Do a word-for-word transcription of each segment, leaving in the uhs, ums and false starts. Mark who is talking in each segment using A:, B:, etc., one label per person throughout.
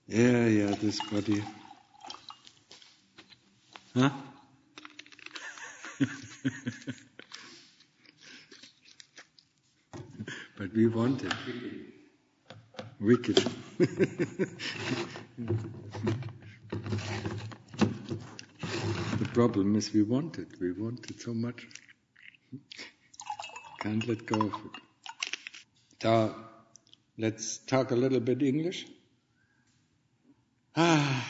A: Yeah, yeah, this body. Huh? But we want it. Wicked. The problem is we want it. We want it so much. Can't let go of it. So, let's talk a little bit English. Ah.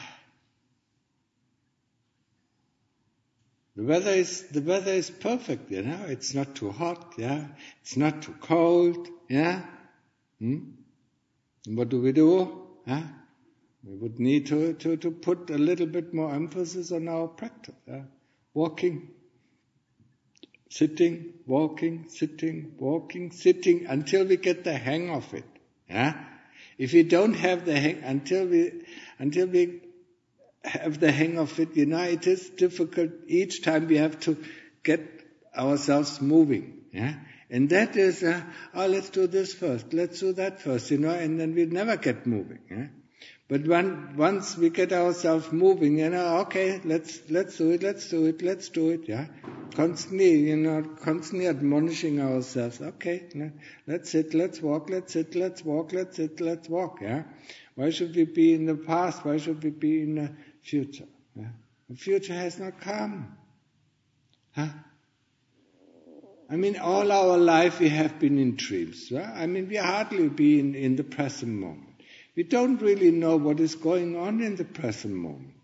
A: The weather is the weather is perfect, you know. It's not too hot, yeah. It's not too cold, yeah. Hmm? And what do we do? Huh? We would need to, to, to put a little bit more emphasis on our practice. Yeah? Walking, sitting, walking, sitting, walking, sitting, until we get the hang of it. Yeah? If we don't have the hang, until we, until we have the hang of it, you know, it is difficult. Each time we have to get ourselves moving. Yeah? And that is, uh, oh, let's do this first, let's do that first, you know, and then we never get moving. Yeah? But when, once we get ourselves moving, you know, okay, let's let's do it, let's do it, let's do it, yeah. Constantly, you know, constantly admonishing ourselves. Okay, you know, let's sit, let's walk, let's sit, let's walk, let's sit, let's walk, yeah. Why should we be in the past? Why should we be in the future? Yeah? The future has not come. Huh? I mean, all our life we have been in dreams. Right? I mean, we hardly be in, in the present moment. We don't really know what is going on in the present moment.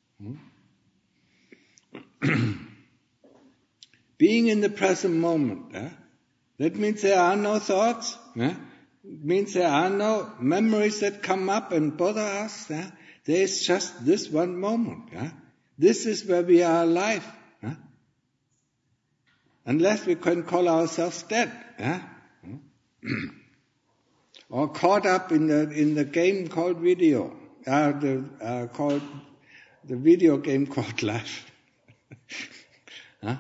A: Hmm? Being in the present moment, eh? That means there are no thoughts. Eh? It means there are no memories that come up and bother us. Eh? There is just this one moment. Eh? This is where we are alive. Eh? Unless we can call ourselves dead. Eh? Or caught up in the in the game called video, uh, the uh, called the video game called life. Huh?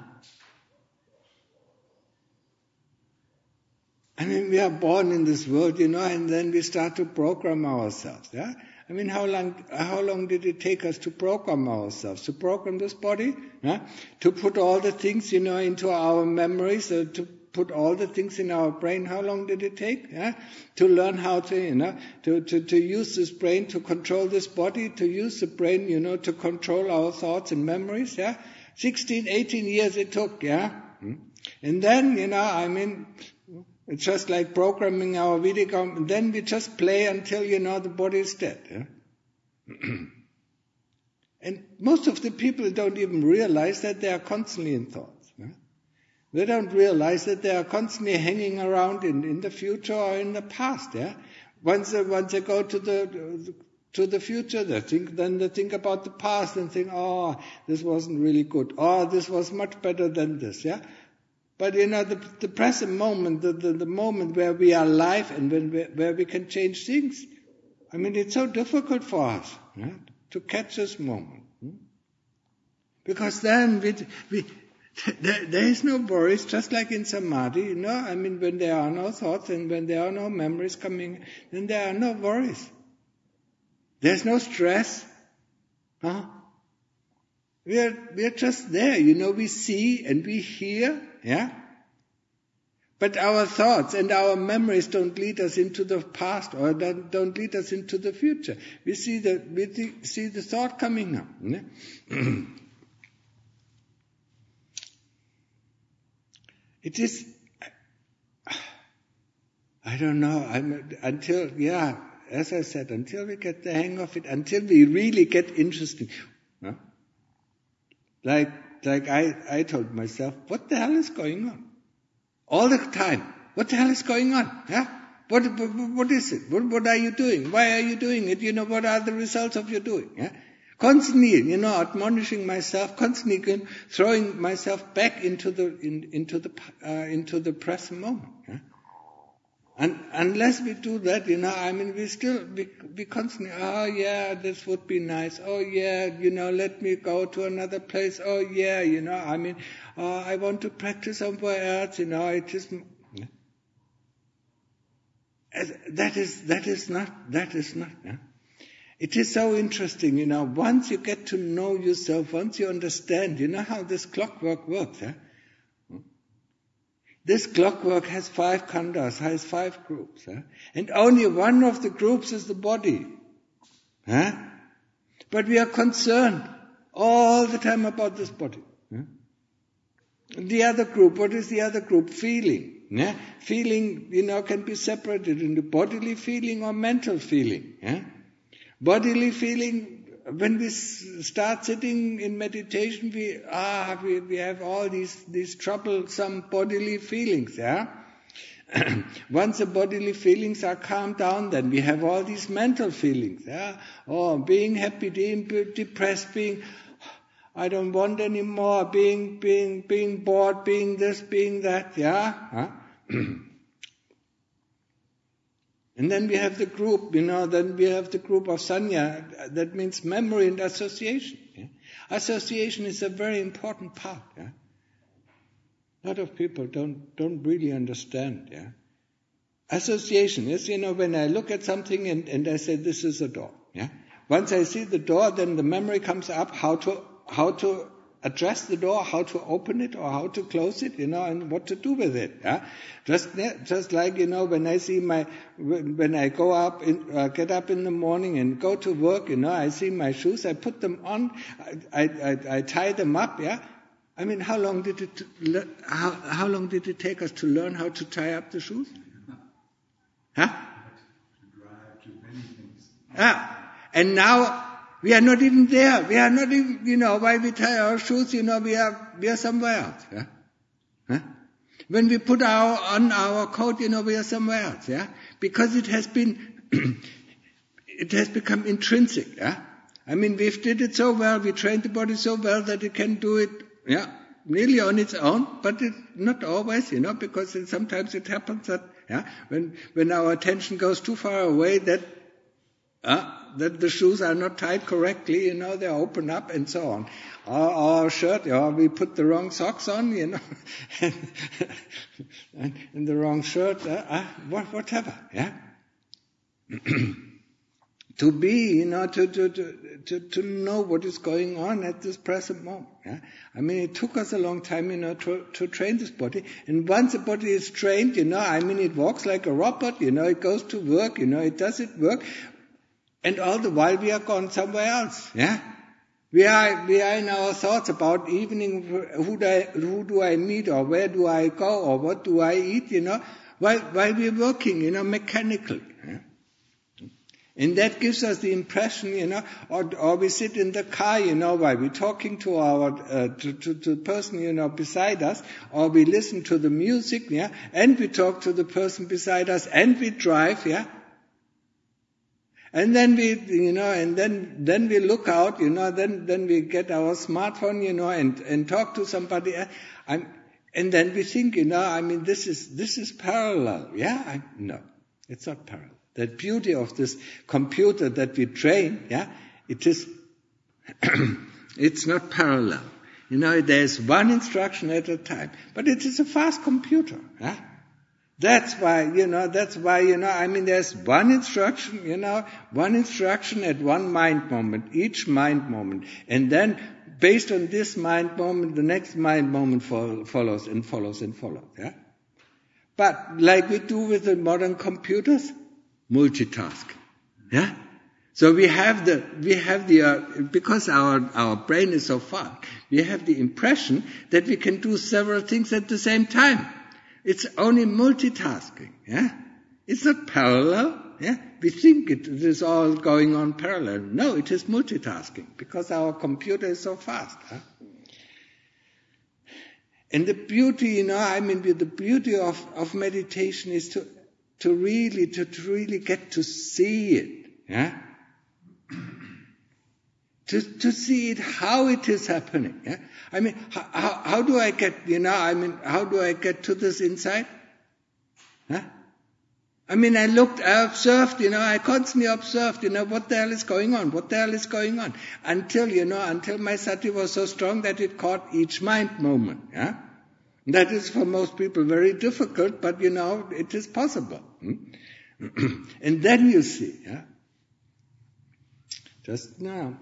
A: I mean, we are born in this world, you know, and then we start to program ourselves. Yeah, I mean, how long how long did it take us to program ourselves, to program this body, yeah? To put all the things, you know, into our memories, uh, to put all the things in our brain. How long did it take? Yeah? To learn how to, you know, to, to, to use this brain to control this body, to use the brain, you know, to control our thoughts and memories. Yeah, sixteen, eighteen years it took. Yeah, and then, you know, I mean, it's just like programming our video game. And then we just play until, you know, the body is dead. Yeah? And most of the people don't even realize that they are constantly in thoughts. Yeah? They don't realize that they are constantly hanging around in, in the future or in the past. Yeah. Once they, once they go to the to the future, they think then they think about the past and think, oh, this wasn't really good. Oh, this was much better than this. Yeah. But you know, the, the present moment, the, the, the moment where we are alive and when we, where we can change things. I mean, it's so difficult for us, yeah, to catch this moment. Hmm? Because then we, we There, there is no worries, just like in Samadhi, you know. I mean, when there are no thoughts and when there are no memories coming, then there are no worries. There's no stress. Huh? We are, we are just there, you know. We see and we hear, yeah. But our thoughts and our memories don't lead us into the past or don't, don't lead us into the future. We see the we see the thought coming up. Yeah? It is, I don't know, I'm, until, yeah, as I said, until we get the hang of it, until we really get interested. Huh? Like, like I, I told myself, what the hell is going on? All the time. What the hell is going on? Yeah? What, what, what is it? What, what are you doing? Why are you doing it? You know, what are the results of your doing? Yeah? Constantly, you know, admonishing myself, constantly throwing myself back into the in, into the uh, into the present moment. Yeah? And unless we do that, you know, I mean, we still we we constantly, oh yeah, this would be nice. Oh yeah, you know, let me go to another place. Oh yeah, you know, I mean, oh, I want to practice somewhere else. You know, it just yeah? that is that is not that is not. Yeah? It is so interesting, you know, once you get to know yourself, once you understand, you know how this clockwork works, huh? This clockwork has five khandhas, has five groups, huh? And only one of the groups is the body. Huh? But we are concerned all the time about this body. Huh? The other group, what is the other group? Feeling. Yeah? Feeling, you know, can be separated into bodily feeling or mental feeling. Yeah? Bodily feeling, when we start sitting in meditation, we ah we, we have all these these troublesome bodily feelings. Yeah. Once the bodily feelings are calmed down, then we have all these mental feelings. Yeah. Oh, being happy, being depressed, being I don't want anymore, being being being bored, being this, being that. Yeah. Huh? And then we have the group, you know, then we have the group of sanya, that means memory and association. Yeah? Association is a very important part. Yeah? A lot of people don't don't really understand. Yeah? Association is, you know, when I look at something and, and I say, this is a door. Yeah? Once I see the door, then the memory comes up how to how to address the door, how to open it or how to close it, you know, and what to do with it. Yeah? Just just like, you know, when I see my, when I go up, in, uh, get up in the morning and go to work, you know, I see my shoes, I put them on, I I, I tie them up, yeah. I mean, how long did it how how long did it take us to learn how to tie up the shoes? Huh? Ah, and now we are not even there. We are not even, you know, while we tie our shoes, you know, we are we are somewhere else. Yeah? Huh? When we put our on our coat, you know, we are somewhere else. Yeah, because it has been, it has become intrinsic. Yeah, I mean, we've did it so well, we trained the body so well that it can do it. Yeah, nearly on its own, but it, not always, you know, because it, sometimes it happens that yeah, when when our attention goes too far away, that. Uh, that the shoes are not tied correctly, you know, they open up and so on. Or our shirt, or we put the wrong socks on, you know, and, and the wrong shirt, uh, uh, whatever, yeah. To be, you know, to, to, to, to know what is going on at this present moment, yeah. I mean, it took us a long time, you know, to, to train this body. And once the body is trained, you know, I mean, it walks like a robot, you know, it goes to work, you know, it does it work. And all the while we are gone somewhere else, yeah. We are we are in our thoughts about evening, who do I, who do I meet, or where do I go, or what do I eat, you know, while while we're working, you know, mechanically. Yeah? And that gives us the impression, you know, or or we sit in the car, you know, while we're talking to our uh, to, to to the person, you know, beside us, or we listen to the music, yeah, and we talk to the person beside us, and we drive, yeah. And then we, you know, and then, then we look out, you know, then, then we get our smartphone, you know, and, and talk to somebody. I'm, and then we think, you know, I mean, this is, this is parallel. Yeah? I, no, it's not parallel. The beauty of this computer that we train, yeah, it is, it's not parallel. You know, there's one instruction at a time. But it is a fast computer, yeah? That's why, you know, that's why, you know, I mean, there's one instruction, you know, one instruction at one mind moment, each mind moment. And then, based on this mind moment, the next mind moment follows and follows and follows, yeah? But, like we do with the modern computers, multitask, yeah? So we have the, we have the, uh, because our, our brain is so fast, we have the impression that we can do several things at the same time. It's only multitasking, yeah? It's not parallel, yeah? We think it, it is all going on parallel. No, it is multitasking, because our computer is so fast, huh? And the beauty, you know, I mean, the beauty of, of meditation is to, to really, to, to really get to see it, yeah? To, to see it, how it is happening, yeah? I mean, how, how, how do I get, you know, I mean, how do I get to this insight? Huh? I mean, I looked, I observed, you know, I constantly observed, you know, what the hell is going on, what the hell is going on, until, you know, until my sati was so strong that it caught each mind moment, yeah? That is for most people very difficult, but, you know, it is possible. Hmm? And then you see, yeah? just now.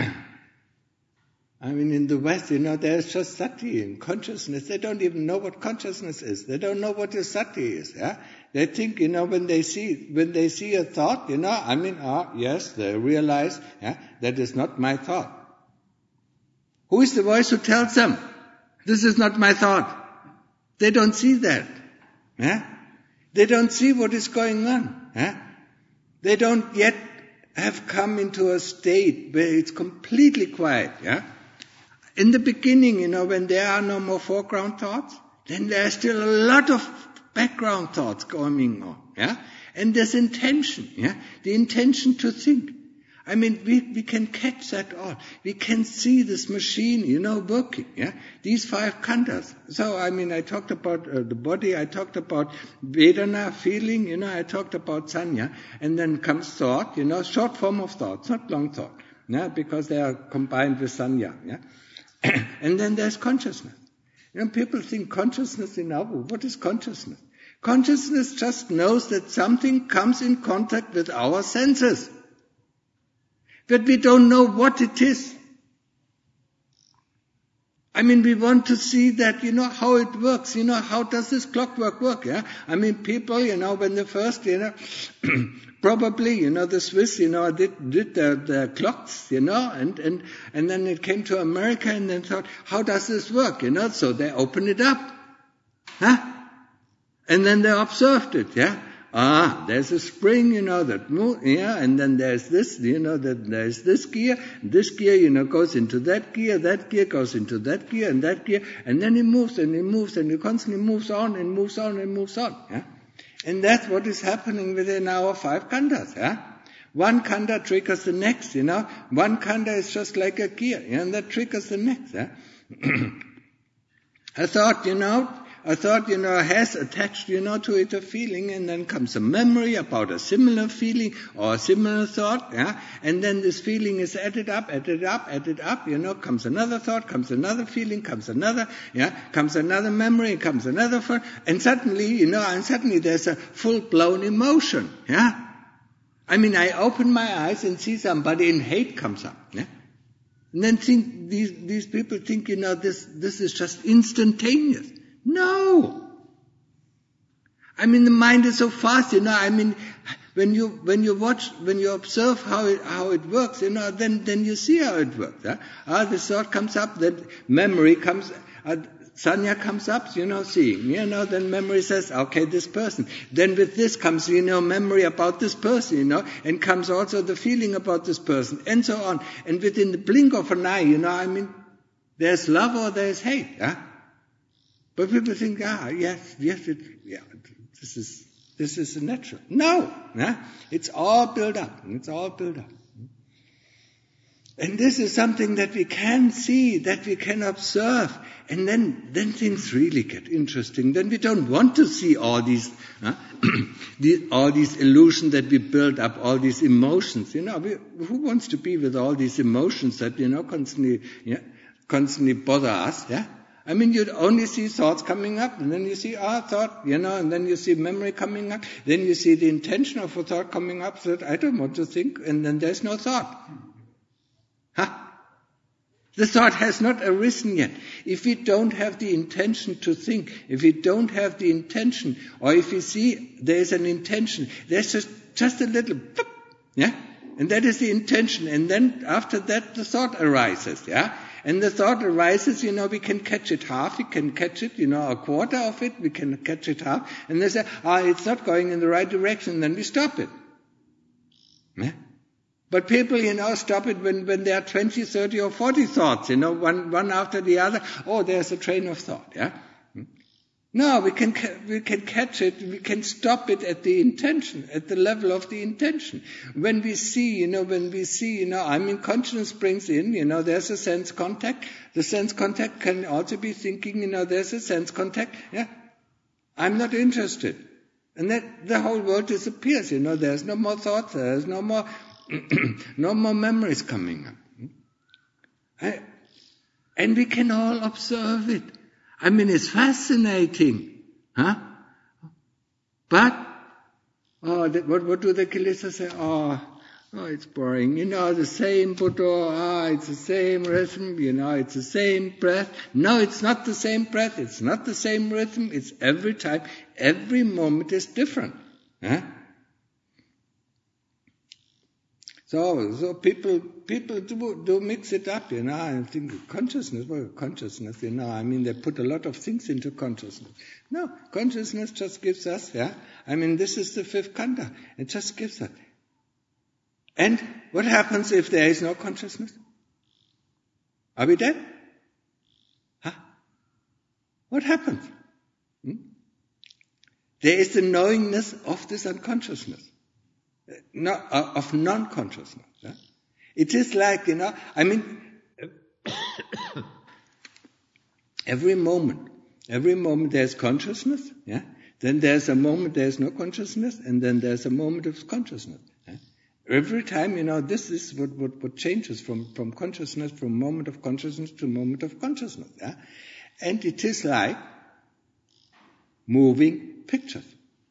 A: I mean, in the West, you know, there's just sati in consciousness. They don't even know what consciousness is. They don't know what your sati is. Yeah, they think, you know, when they see when they see a thought, you know, I mean, ah, yes, they realize, yeah, that is not my thought. Who is the voice who tells them, this is not my thought? They don't see that. Yeah, they don't see what is going on. Yeah, they don't yet have come into a state where it's completely quiet. Yeah. In the beginning, you know, when there are no more foreground thoughts, then there's still a lot of background thoughts going on, yeah? And there's intention, yeah? The intention to think. I mean, we, we can catch that all. We can see this machine, you know, working, yeah? These five khandhas. So, I mean, I talked about uh, the body, I talked about Vedana, feeling, you know, I talked about Sanya, and then comes thought, you know, short form of thought, not long thought, yeah? Because they are combined with Sanya, yeah? And then there's consciousness. You know, people think consciousness in Abu. What is consciousness? Consciousness just knows that something comes in contact with our senses. But we don't know what it is. I mean, we want to see that, you know, how it works. You know, how does this clockwork work, yeah? I mean, people, you know, when the first, you know, probably, you know, the Swiss, you know, did, did the, the clocks, you know, and, and, and then it came to America and then thought, how does this work, you know? So they opened it up, huh? And then they observed it, yeah? Ah, there's a spring, you know, that move, yeah, and then there's this, you know, that there's this gear, this gear, you know, goes into that gear, that gear goes into that gear, and that gear, and then it moves, and it moves, and it constantly moves on, and moves on, and moves on, yeah? And that's what is happening within our five khandhas, yeah? One khandha triggers the next, you know? One khandha is just like a gear, yeah? And that triggers the next, yeah? I thought, you know, I thought, you know, has attached, you know, to it a feeling, and then comes a memory about a similar feeling or a similar thought, yeah? And then this feeling is added up, added up, added up, you know, comes another thought, comes another feeling, comes another, yeah? Comes another memory, comes another thought, and suddenly, you know, and suddenly there's a full-blown emotion, yeah? I mean, I open my eyes and see somebody and hate comes up, yeah? And then think, these, these people think, you know, this, this is just instantaneous. No. I mean, the mind is so fast, you know, I mean, when you, when you watch, when you observe how it, how it works, you know, then, then you see how it works, huh? Ah, the thought comes up, that memory comes, uh, Sanya comes up, you know, seeing, you know, then memory says, okay, this person. Then with this comes, you know, memory about this person, you know, and comes also the feeling about this person, and so on. And within the blink of an eye, you know, I mean, there's love or there's hate, huh? But people think, ah, yes, yes, it, yeah, this is, this is natural. No, yeah? It's all built up. It's all built up. And this is something that we can see, that we can observe. And then, then things really get interesting. Then we don't want to see all these, huh? the, all these illusions that we build up, all these emotions. You know, we, who wants to be with all these emotions that, you know, constantly, yeah, constantly bother us, yeah? I mean, you only see thoughts coming up, and then you see, ah, thought, you know, and then you see memory coming up, then you see the intention of a thought coming up, so that I don't want to think, and then there's no thought. Huh? The thought has not arisen yet. If we don't have the intention to think, if we don't have the intention, or if we see there's an intention, there's just, just a little, yeah? And that is the intention, and then after that the thought arises, yeah? And the thought arises, you know, we can catch it half, we can catch it, you know, a quarter of it, we can catch it half, and they say, ah, it's not going in the right direction, then we stop it. Yeah? But people, you know, stop it when, when there are twenty, thirty or forty thoughts, you know, one, one after the other. Oh, there's a train of thought, yeah? No, we can, we can catch it, we can stop it at the intention, at the level of the intention. When we see, you know, when we see, you know, I mean, consciousness brings in, you know, there's a sense contact. The sense contact can also be thinking, you know, there's a sense contact, yeah? I'm not interested. And that the whole world disappears, you know, there's no more thoughts, there's no more, no more memories coming up. And we can all observe it. I mean, it's fascinating, huh? But, oh, what, what do the Kilesa say? Oh, Oh, it's boring. You know, the same Buddha, ah, it's the same rhythm, you know, it's the same breath. No, it's not the same breath, it's not the same rhythm, it's every time, every moment is different. Huh? So, so people, people do, do mix it up, you know, I think consciousness, well, consciousness, you know, I mean, they put a lot of things into consciousness. No, consciousness just gives us, yeah, I mean, this is the fifth khandha, it just gives us. And what happens if there is no consciousness? Are we dead? Huh? What happens? Hmm? There is the knowingness of this unconsciousness, no, of non-consciousness. Yeah? It is like, you know, I mean, every moment, every moment there's consciousness, yeah? Then there's a moment there's no consciousness, and then there's a moment of consciousness. Yeah? Every time, you know, this is what, what, what changes from, from consciousness, from moment of consciousness to moment of consciousness. Yeah? And it is like moving pictures.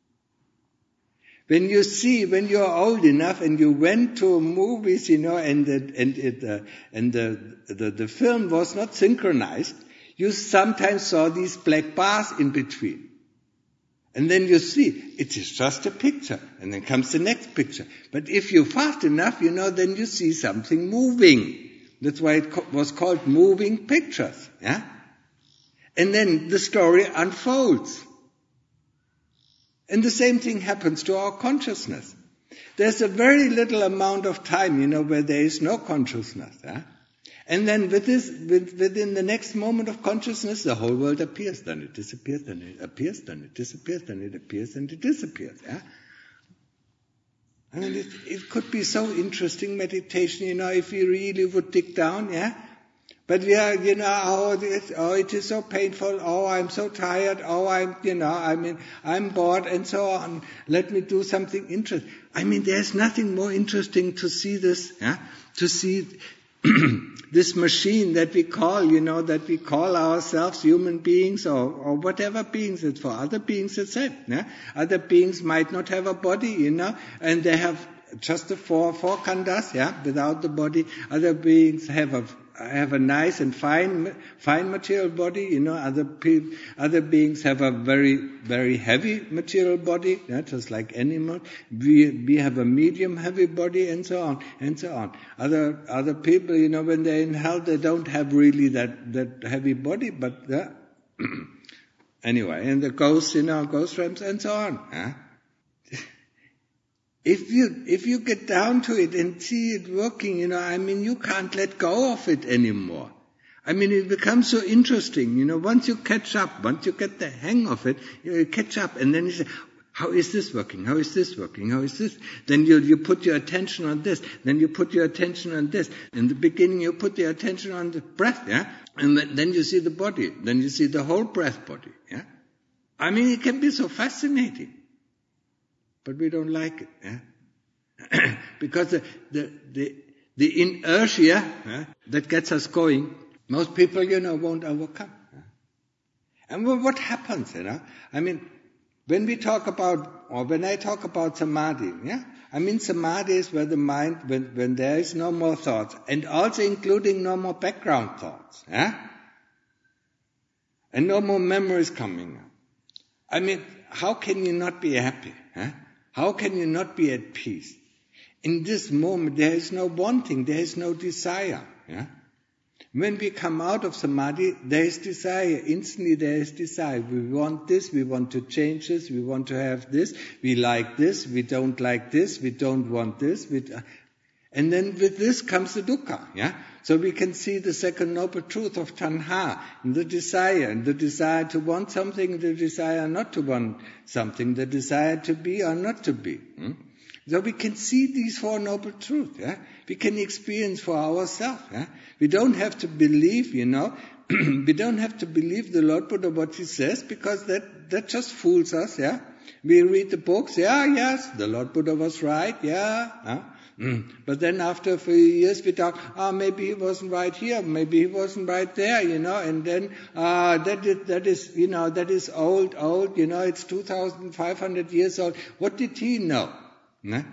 A: When you see, when you are old enough and you went to movies, you know, and the, and it, uh, and the, the, the film was not synchronized, you sometimes saw these black bars in between. And then you see, it is just a picture, and then comes the next picture. But if you're fast enough, you know, then you see something moving. That's why it co- was called moving pictures, yeah? And then the story unfolds. And the same thing happens to our consciousness. There's a very little amount of time, you know, where there is no consciousness, yeah? And then with this, with, within the next moment of consciousness, the whole world appears, then it disappears, then it appears, then it disappears, then it appears, and it disappears. Yeah? I mean, it, it could be so interesting meditation, you know, if we really would dig down, yeah? But we are, you know, oh, it, oh, it is so painful, oh, I'm so tired, oh, I'm, you know, I mean, I'm bored, and so on. Let me do something interesting. I mean, there's nothing more interesting to see this, yeah? To see this machine that we call, you know, that we call ourselves human beings or, or whatever beings it's for. Other beings it's it. Yeah? Other beings might not have a body, you know, and they have just the four, four khandhas, yeah, without the body. Other beings have a have a nice and fine, fine material body, you know. Other pe- other beings have a very, very heavy material body, yeah, just like animals. We we have a medium heavy body, and so on, and so on. Other other people, you know, when they're in hell, they don't have really that that heavy body, but yeah. Anyway, and the ghosts, you know, ghost realms, and so on. Yeah? If you, if you get down to it and see it working, you know, I mean, you can't let go of it anymore. I mean, it becomes so interesting, you know, once you catch up, once you get the hang of it, you catch up, and then you say, how is this working? How is this working? How is this? Then you, you put your attention on this, then you put your attention on this. In the beginning, you put your attention on the breath, yeah? And then you see the body, then you see the whole breath body, yeah? I mean, it can be so fascinating. But we don't like it, yeah? Because the, the, the, the inertia yeah, that gets us going, most people, you know, won't overcome. Yeah? And what happens, you know? I mean, when we talk about, or when I talk about samadhi, yeah? I mean, samadhi is where the mind, when, when there is no more thoughts, and also including no more background thoughts, yeah? And no more memories coming up. I mean, how can you not be happy, huh? How can you not be at peace? In this moment, there is no wanting, there is no desire. Yeah? When we come out of samadhi, there is desire. Instantly there is desire. We want this, we want to change this, we want to have this, we like this, we don't like this, we don't want this. We, and then with this comes the dukkha. Yeah? So we can see the second noble truth of tanha, and the desire, and the desire to want something, the desire not to want something, the desire to be or not to be. Hmm? So we can see these four noble truths. Yeah? We can experience for ourselves. Yeah? We don't have to believe, you know, we don't have to believe the Lord Buddha what he says, because that, that just fools us. Yeah? We read the books, yeah, yes, the Lord Buddha was right, yeah, huh? Mm. But then after a few years we talk, ah, oh, maybe he wasn't right here, maybe he wasn't right there, you know, and then, ah, uh, that is, that is, you know, that is old, old, you know, it's two thousand five hundred years old. What did he know? Nah?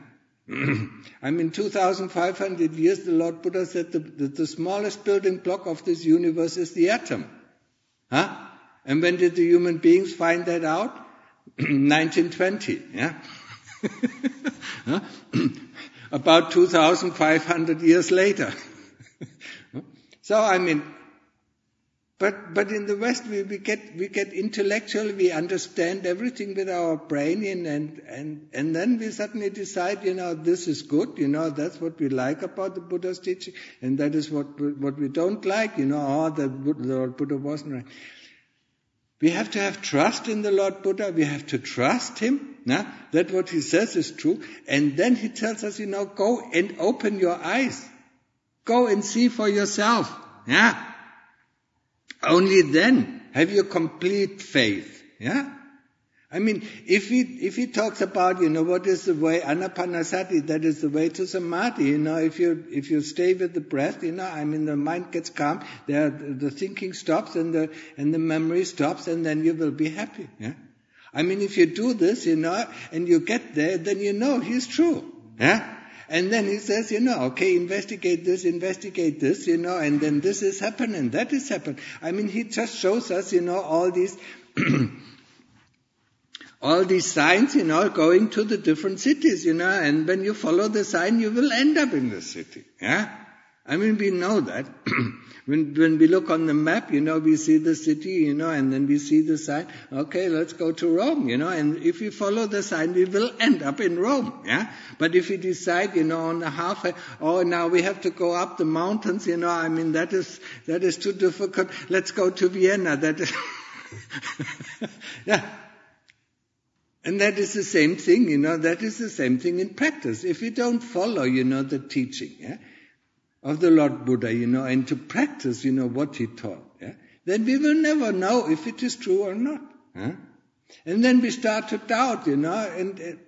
A: I mean, two thousand five hundred years, the Lord Buddha said the, the, the smallest building block of this universe is the atom. Huh? And when did the human beings find that out? nineteen twenty, yeah? Huh? About two thousand five hundred years later. So, I mean, But but in the West we, we get we get intellectual, we understand everything with our brain, and, and and and then we suddenly decide, you know, this is good, you know, that's what we like about the Buddha's teaching, and that is what what we don't like, you know, oh, the, the Lord Buddha wasn't right. We have to have trust in the Lord Buddha, we have to trust him, nah, that what he says is true, and then he tells us, you know, go and open your eyes. Go and see for yourself, yeah. Only then have you complete faith, yeah? I mean, if he, if he talks about, you know, what is the way, anapanasati, that is the way to samadhi, you know, if you, if you stay with the breath, you know, I mean, the mind gets calm, the, the thinking stops and the, and the memory stops, and then you will be happy, yeah? I mean, if you do this, you know, and you get there, then you know he's true, yeah? And then he says, you know, okay, investigate this, investigate this, you know, and then this is happening, that is happening. I mean, he just shows us, you know, all these, all these signs, you know, going to the different cities, you know, and when you follow the sign, you will end up in the city, yeah? I mean, we know that. When, when we look on the map, you know, we see the city, you know, and then we see the sign, okay, let's go to Rome, you know, and if we follow the sign, we will end up in Rome, yeah? But if we decide, you know, on the halfway, oh, now we have to go up the mountains, you know, I mean, that is, that is too difficult, let's go to Vienna, that is, yeah. And that is the same thing, you know, that is the same thing in practice. If we don't follow, you know, the teaching, yeah, of the Lord Buddha, you know, and to practice, you know, what he taught, yeah, then we will never know if it is true or not. Huh? And then we start to doubt, you know, and uh,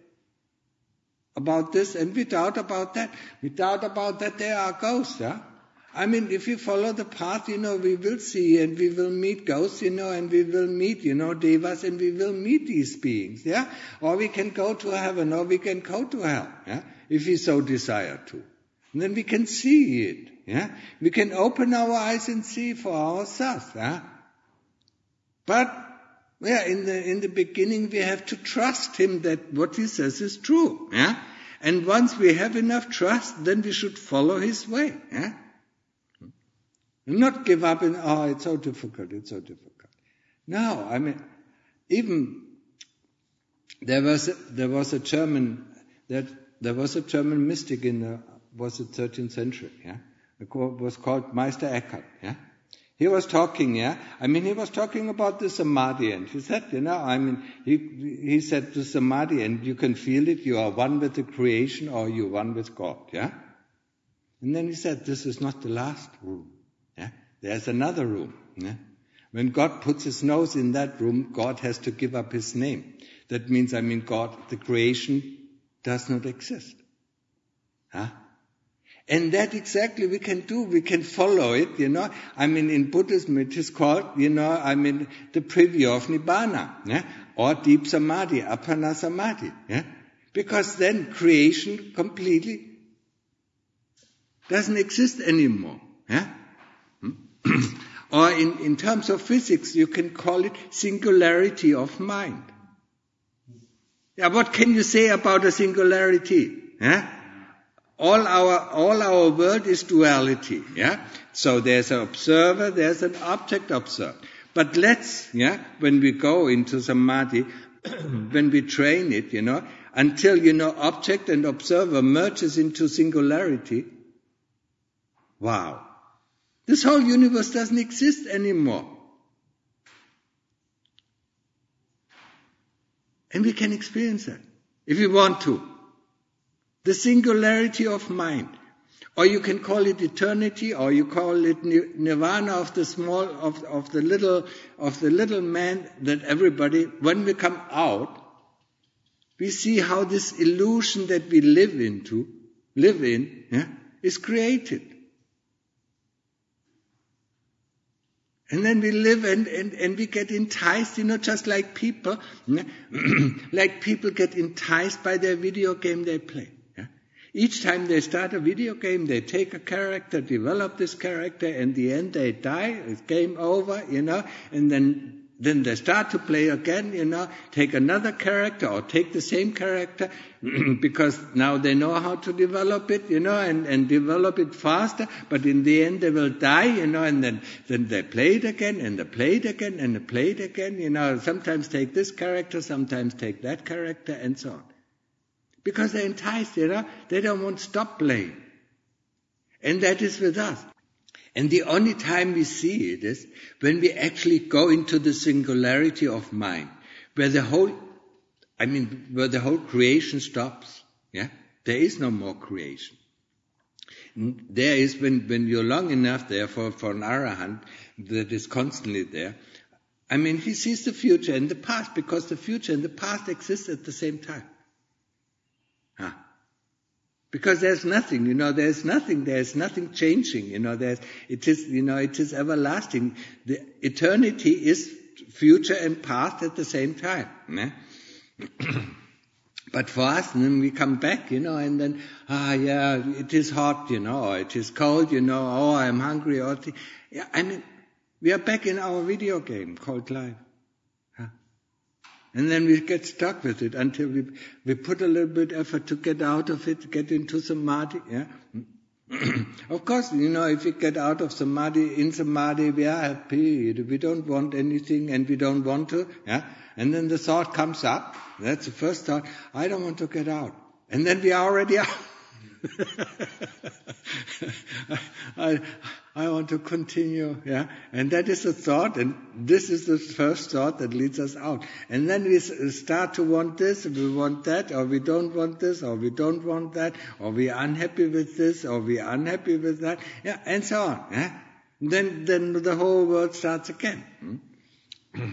A: about this, and we doubt about that. We doubt about that there are ghosts, yeah. I mean, if we follow the path, you know, we will see and we will meet ghosts, you know, and we will meet, you know, devas, and we will meet these beings, yeah. Or we can go to heaven, or we can go to hell, yeah, if we so desire to. And then we can see it, yeah. We can open our eyes and see for ourselves, yeah. But, yeah, in the in the beginning we have to trust him that what he says is true, yeah. And once we have enough trust, then we should follow his way, yeah. And not give up and, oh, it's so difficult, it's so difficult. No, I mean, even there was a, there was a German that there was a German mystic in the was the thirteenth century, yeah. It was called Meister Eckhart, yeah. He was talking, yeah. I mean, he was talking about the samadhi, and he said, you know, I mean, he he said the samadhi, and you can feel it. You are one with the creation, or you're one with God, yeah. And then he said, this is not the last room, yeah. There's another room, yeah. When God puts his nose in that room, God has to give up his name. That means, I mean, God, the creation does not exist, huh? And that exactly we can do. We can follow it, you know. I mean, in Buddhism it is called, you know, I mean, the preview of Nibbana, yeah? Or deep samadhi, apana samadhi, yeah? Because then creation completely doesn't exist anymore, yeah? Or in, in terms of physics, you can call it singularity of mind. Yeah, what can you say about a singularity, yeah? All our, all our world is duality, yeah? So there's an observer, there's an object observed. But let's, yeah, when we go into samadhi, when we train it, you know, until, you know, object and observer merges into singularity, wow. This whole universe doesn't exist anymore. And we can experience that, if we want to. The singularity of mind. Or you can call it eternity, or you call it nirvana of the small, of, of the little, of the little man that everybody, when we come out, we see how this illusion that we live into, live in, yeah, is created. And then we live and, and, and we get enticed, you know, just like people, like people get enticed by their video game they play. Yeah? Each time they start a video game, they take a character, develop this character, and in the end they die, it's game over, you know, and then then they start to play again, you know, take another character or take the same character because now they know how to develop it, you know, and, and develop it faster, but in the end they will die, you know, and then, then they play it again and they play it again and they play it again, you know, sometimes take this character, sometimes take that character and so on. Because they're enticed, you know, they don't want to stop playing. And that is with us. And the only time we see it is when we actually go into the singularity of mind, where the whole, I mean, where the whole creation stops. Yeah, there is no more creation. And there is when when you're long enough there for for an arahant that is constantly there. I mean, he sees the future and the past because the future and the past exist at the same time. Huh. Because there's nothing, you know, there's nothing, there's nothing changing, you know, there's, it is, you know, it is everlasting. The eternity is future and past at the same time. Ne? But for us, then we come back, you know, and then, ah, yeah, it is hot, you know, or it is cold, you know, oh, I'm hungry, or, th- yeah, I mean, we are back in our video game called life. And then we get stuck with it until we we put a little bit effort to get out of it, get into samadhi. Yeah. Of course, you know, if we get out of samadhi, in samadhi, we are happy. We don't want anything, and we don't want to. Yeah. And then the thought comes up. That's the first thought. I don't want to get out. And then we are already out. I, I want to continue, yeah, and that is the thought, and this is the first thought that leads us out. And then we start to want this, we want that, or we don't want this, or we don't want that, or we are unhappy with this, or we are unhappy with that, yeah, and so on. Yeah? Then, then the whole world starts again. Hmm?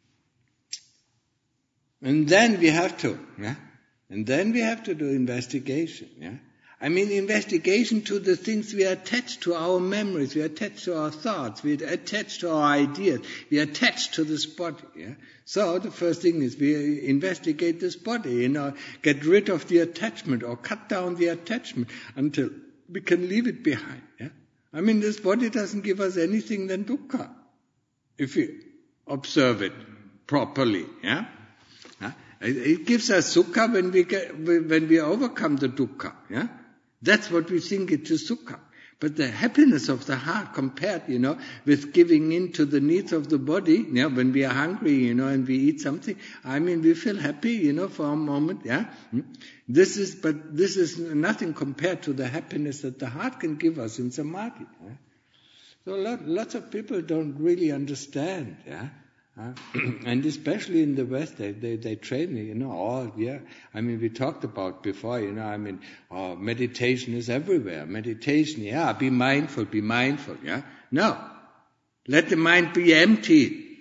A: And then we have to, yeah, and then we have to do investigation, yeah. I mean, investigation to the things we are attached to, our memories, we are attached to our thoughts, we are attached to our ideas, we are attached to this body. Yeah? So the first thing is we investigate this body, you know, get rid of the attachment or cut down the attachment until we can leave it behind. Yeah? I mean, this body doesn't give us anything than dukkha, if we observe it properly. Yeah? Yeah? It gives us sukha when we get, when we overcome the dukkha. Yeah? That's what we think it is sukha. But the happiness of the heart compared, you know, with giving in to the needs of the body, yeah, when we are hungry, you know, and we eat something, I mean, we feel happy, you know, for a moment, yeah. This is, but this is nothing compared to the happiness that the heart can give us in samadhi. Yeah? So lot, lots of people don't really understand, yeah. Uh, and especially in the West, they, they, they train me, you know, oh, yeah. I mean, we talked about before, you know, I mean, oh, meditation is everywhere. Meditation, yeah, be mindful, be mindful, yeah. No, let the mind be empty.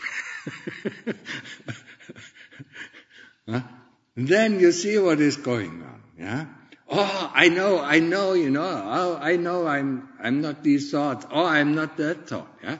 A: Huh? Then you see what is going on, yeah. Oh, I know, I know, you know, oh, I know I'm, I'm not these thoughts, oh, I'm not that thought, yeah.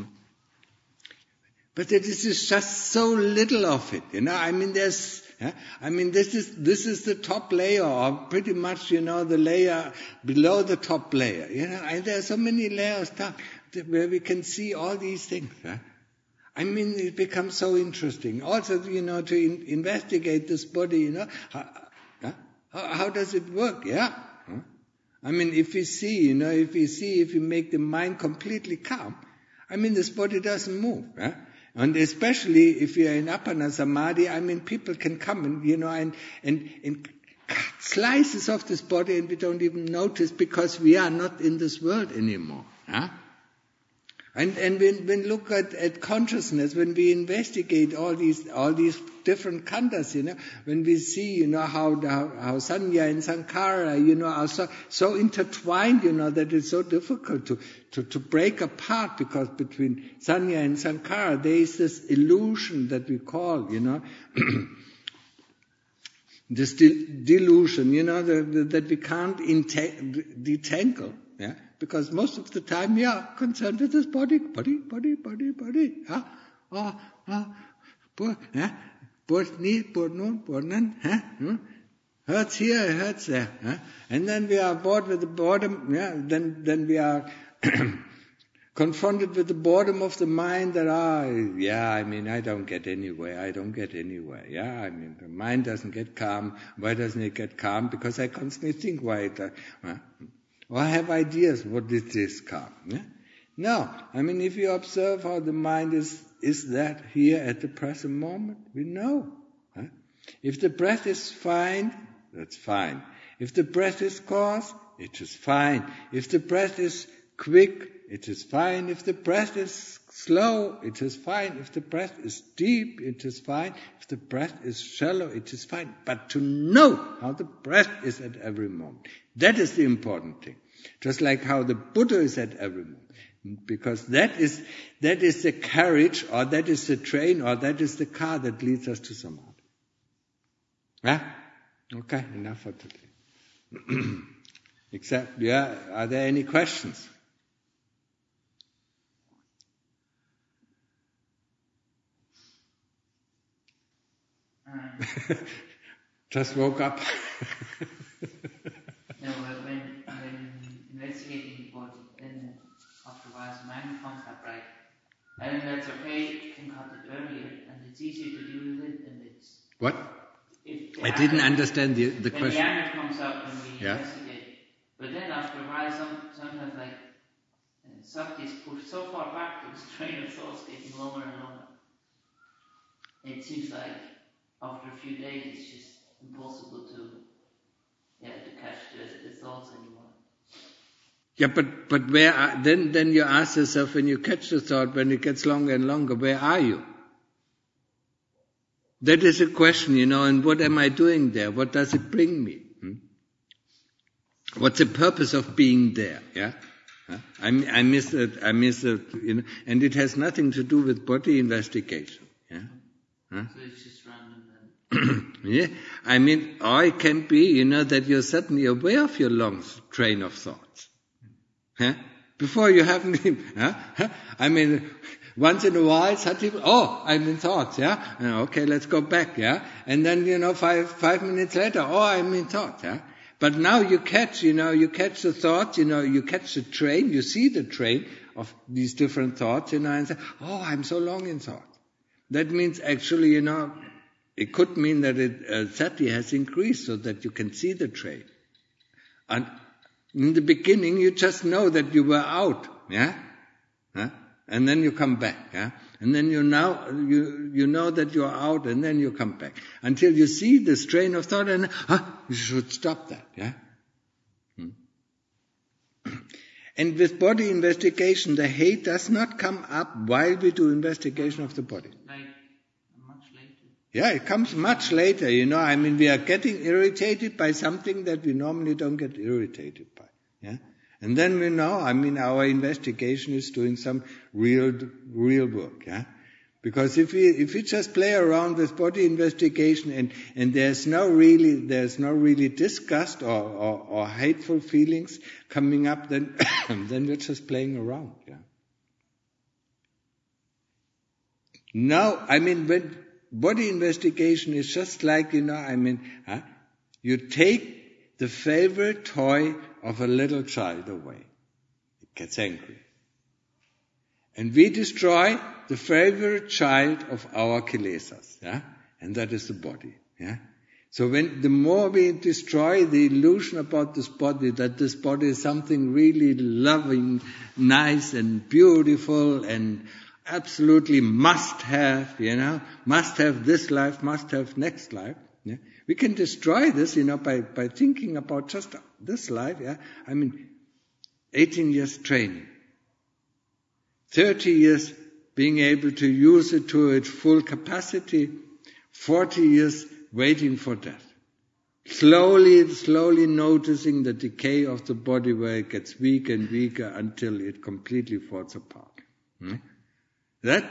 A: But this is just so little of it, you know. I mean, there's, yeah? I mean, this is this is the top layer, or pretty much, you know, the layer below the top layer, you know. And there are so many layers down where we can see all these things. Yeah? I mean, it becomes so interesting. Also, you know, to in, investigate this body, you know, how, yeah? how, how does it work? Yeah. Huh? I mean, if we see, you know, if we see, if we make the mind completely calm, I mean, this body doesn't move. Yeah? And especially if you are in Appana Samadhi, I mean, people can come and, you know, and, and, and cut slices of this body and we don't even notice because we are not in this world anymore. Huh? And, and when, when look at, at consciousness, when we investigate all these, all these different khandhas, you know, when we see, you know, how, how, how sanya and sankhara, you know, are so, so intertwined, you know, that it's so difficult to, to, to break apart because between sanya and sankhara, there is this illusion that we call, you know, this delusion, you know, that, that we can't detangle, yeah. Because most of the time we are concerned with this body, body, body, body, body. Huh? Oh, oh, poor, huh? Poor knee, poor noon, poor nan. Huh? Hmm? Hurts here, it hurts there. Huh? And then we are bored with the boredom, yeah, then, then we are confronted with the boredom of the mind that, ah, yeah, I mean, I don't get anywhere, I don't get anywhere, yeah, I mean, the mind doesn't get calm. Why doesn't it get calm? Because I constantly think why it, uh, or I have ideas, what is this calm? Yeah? No, I mean, if you observe how the mind is, is that here at the present moment, we know. Huh? If the breath is fine, that's fine. If the breath is coarse, it is fine. If the breath is quick, it is fine. If the breath is slow, it is fine. If the breath is deep, it is fine. If the breath is shallow, it is fine. But to know how the breath is at every moment, that is the important thing. Just like how the Buddha is at every moment. Because that is, that is the carriage, or that is the train, or that is the car that leads us to Samadhi. Yeah? Okay, enough for today. Except, yeah, are there any questions?
B: Um,
A: Just woke up.
B: no, when, when investigating the body, then after a while, the mind comes up, right? And that's okay, you can cut it earlier, and it's easier to deal with it, and it's...
A: What?
B: If
A: I didn't understand the, the
B: when
A: question.
B: the anger comes up when we
A: Yeah.
B: investigate, but then after a while, some, sometimes like uh, Sakti is pushed so far back that the train of thoughts getting longer and longer. It seems like after a few days, it's just impossible to, yeah, to catch the, the thoughts anymore.
A: Yeah, but, but where are, then, then you ask yourself, when you catch the thought, when it gets longer and longer, where are you? That is a question, you know, and what am I doing there? What does it bring me? Hmm? What's the purpose of being there? Yeah, huh? I, I miss it. I miss it. You know, and it has nothing to do with body investigation. Yeah, huh?
B: So it's just random then.
A: Yeah, I mean, or it can be, you know, that you're suddenly aware of your long train of thoughts. Huh? Before you haven't been. Huh? I mean. Once in a while, suddenly, oh, I'm in thoughts, yeah? Okay, let's go back, yeah? And then, you know, five, five minutes later, oh, I'm in thoughts, yeah? But now you catch, you know, you catch the thoughts, you know, you catch the train, you see the train of these different thoughts, you know, and say, oh, I'm so long in thought. That means actually, you know, it could mean that it, uh, sati has increased so that you can see the train. And in the beginning, you just know that you were out, yeah? Huh? And then you come back, yeah? And then you now, you, you know that you're out, and then you come back. Until you see this train of thought, and, huh, you should stop that, yeah? Hmm. And with body investigation, the hate does not come up while we do investigation of the body.
B: Like, much later.
A: Yeah, it comes much later, you know. I mean, we are getting irritated by something that we normally don't get irritated by, yeah? And then we know, I mean, our investigation is doing some real, real work, yeah? Because if we, if we just play around with body investigation and, and there's no really, there's no really disgust or, or, or hateful feelings coming up, then, then we're just playing around, yeah? Now, I mean, when body investigation is just like, you know, I mean, huh? You take the favorite toy of a little child away. It gets angry. And we destroy the favorite child of our kilesas, yeah? And that is the body, yeah? So when, the more we destroy the illusion about this body, that this body is something really loving, nice and beautiful and absolutely must have, you know, must have this life, must have next life, yeah? We can destroy this, you know, by, by thinking about just this life, yeah. I mean, eighteen years training, thirty years being able to use it to its full capacity, forty years waiting for death. Slowly, slowly noticing the decay of the body where it gets weaker and weaker until it completely falls apart. Hmm? That,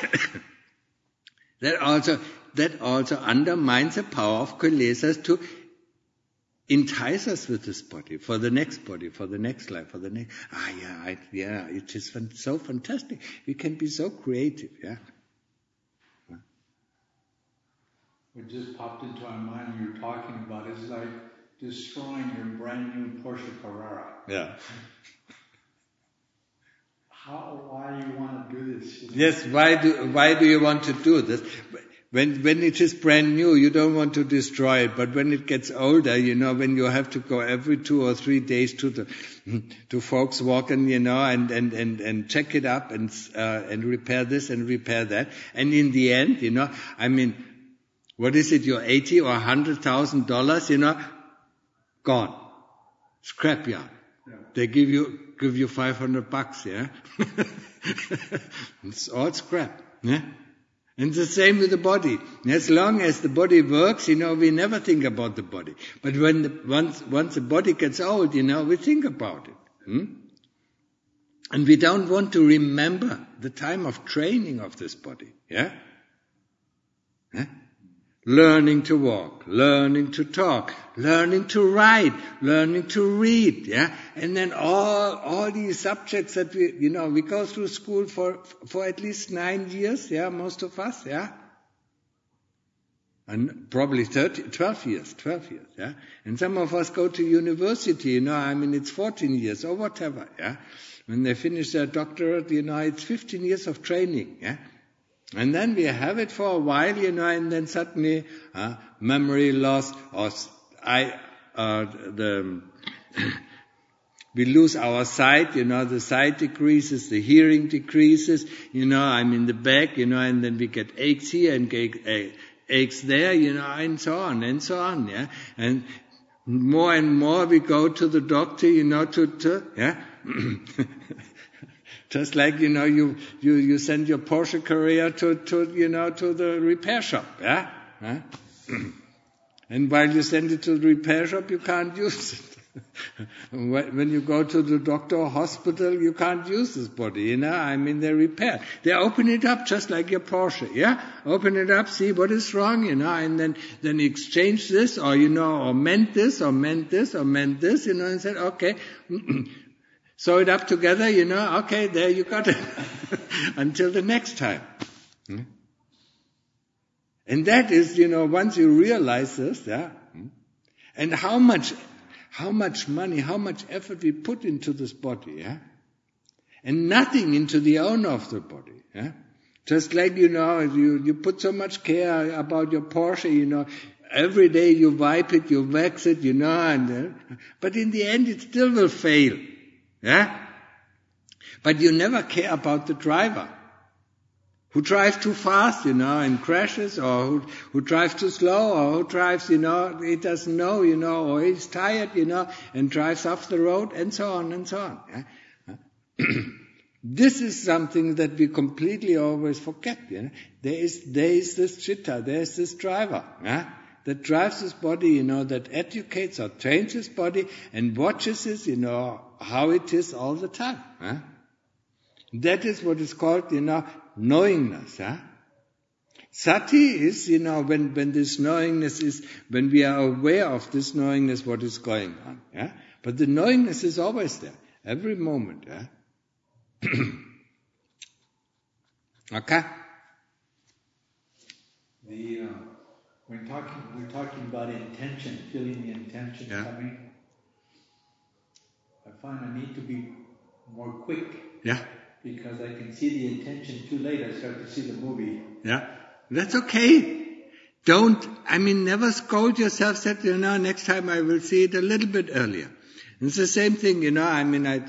A: that also, that also undermines the power of kilesas to entice us with this body, for the next body, for the next life, for the next, ah yeah, I, yeah, it is fun, so fantastic. We can be so creative, yeah.
C: what just popped into our mind when you were talking about is like destroying your brand new Porsche Carrera.
A: Yeah.
C: How, why do you want to do this?
A: Yes, why do, why do you want to do this? When, when it is brand new, you don't want to destroy it, but when it gets older, you know, when you have to go every two or three days to the, to Volkswagen, you know, and, and, and, and check it up and, uh, and repair this and repair that. And in the end, you know, I mean, what is it, your eighty or a hundred thousand dollars, you know, gone. Scrapyard. Yeah. They give you, give you five hundred bucks, yeah? It's all scrap, yeah? And the same with the body. As long as the body works, you know, we never think about the body. But when the, once, once the body gets old, you know, we think about it. Hmm? And we don't want to remember the time of training of this body, yeah? Yeah? Learning to walk, learning to talk, learning to write, learning to read, yeah? And then all, all these subjects that we, you know, we go through school for, for at least nine years, yeah, most of us, yeah? And probably thirty, twelve years, twelve years, yeah? And some of us go to university, you know, I mean, it's fourteen years or whatever, yeah? When they finish their doctorate, you know, it's fifteen years of training, yeah? And then we have it for a while, you know, and then suddenly uh, memory loss, or I, uh, the we lose our sight, you know, the sight decreases, the hearing decreases, you know, I'm in the back, you know, and then we get aches here and aches there, you know, and so on and so on, yeah. And more and more we go to the doctor, you know, to, to yeah. Just like, you know, you, you, you send your Porsche Carrera to, to, you know, to the repair shop, yeah? Huh? And while you send it to the repair shop, you can't use it. When you go to the doctor or hospital, you can't use this body, you know, I mean, they repair. They open it up just like your Porsche, yeah? Open it up, see what is wrong, you know, and then, then exchange this, or, you know, or mend this, or mend this, or mend this, you know, and said, okay, sew it up together, you know, okay, there you got it. Until the next time. Hmm? And that is, you know, once you realize this, yeah, and how much, how much money, how much effort we put into this body, yeah, and nothing into the owner of the body, yeah. Just like, you know, you, you put so much care about your Porsche, you know, every day you wipe it, you wax it, you know, and, uh, but in the end it still will fail. Yeah? But you never care about the driver who drives too fast, you know, and crashes, or who, who drives too slow, or who drives, you know, he doesn't know, you know, or he's tired, you know, and drives off the road, and so on and so on. Yeah? This is something that we completely always forget, you know. There is, there is this chitta, there is this driver, yeah? That drives his body, you know, that educates or trains his body and watches it, you know, how it is all the time. Huh? That is what is called, you know, knowingness. Huh? Sati is, you know, when, when this knowingness is, when we are aware of this knowingness, what is going on. Yeah? But the knowingness is always there, every moment. Yeah? Okay?
C: The, uh, when talking, we're talking about intention, feeling the intention
A: yeah.
C: coming. I find I need to be more quick.
A: Yeah.
C: Because I can see the intention too late. I start to see the movie.
A: Yeah. That's okay. Don't, I mean, never scold yourself, say, you know, next time I will see it a little bit earlier. It's the same thing, you know, I mean, I,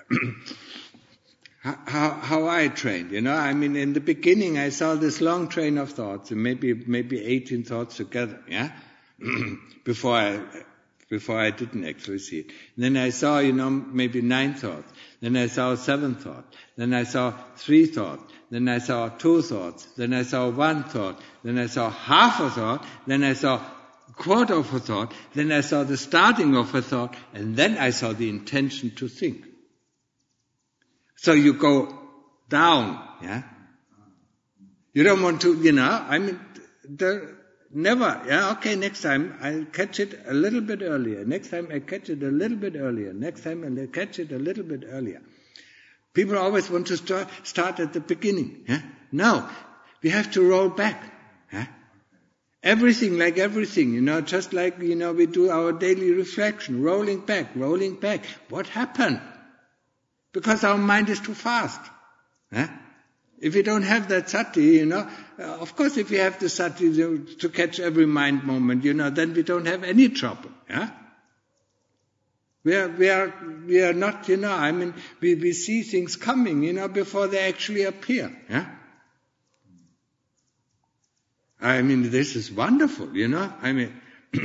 A: how, how I trained, you know, I mean, in the beginning I saw this long train of thoughts, and maybe, maybe eighteen thoughts together, yeah? Before I, before I didn't actually see it. And then I saw, you know, maybe nine thoughts. Then I saw seven thoughts. Then I saw three thoughts. Then I saw two thoughts. Then I saw one thought. Then I saw half a thought. Then I saw a quarter of a thought. Then I saw the starting of a thought. And then I saw the intention to think. So you go down, yeah? You don't want to, you know, I mean, the, never, yeah, okay, next time I'll catch it a little bit earlier. Next time I catch it a little bit earlier. Next time I'll catch it a little bit earlier. People always want to start, start at the beginning. Yeah? No, we have to roll back. Yeah? Everything, like everything, you know, just like, you know, we do our daily reflection, rolling back, rolling back. What happened? Because our mind is too fast. Huh? If we don't have that sati, you know, uh, of course if we have the sati to, to catch every mind moment, you know, then we don't have any trouble. Yeah? We are, we are, we are not, you know, I mean, we, we see things coming, you know, before they actually appear. Yeah? I mean, this is wonderful, you know. I mean,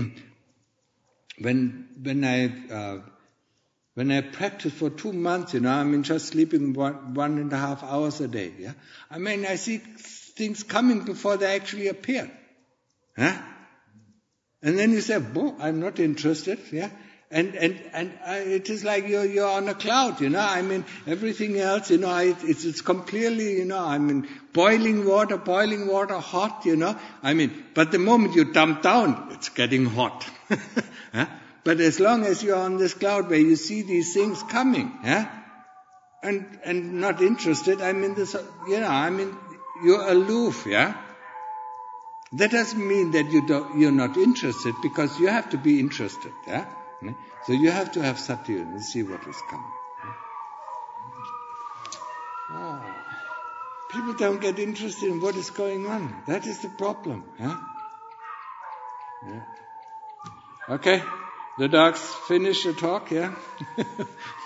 A: when when I uh, when I practice for two months, you know, I mean, just sleeping one one and a half hours a day. Yeah, I mean, I see things coming before they actually appear. Huh? And then you say, "Boh, I'm not interested." Yeah. And and and uh, it is like you're you're on a cloud, you know. I mean, everything else, you know, it, it's it's completely, you know. I mean, boiling water, boiling water, hot, you know. I mean, but the moment you dump down, it's getting hot. Huh? But as long as you're on this cloud where you see these things coming, yeah, and and not interested, I mean, this, you know, I mean, you're aloof, yeah. That doesn't mean that you don't, you're not interested, because you have to be interested, yeah. So you have to have sati and see what is coming. Oh. People don't get interested in what is going on. That is the problem. Huh? Yeah. Okay, the dogs finish the talk, yeah?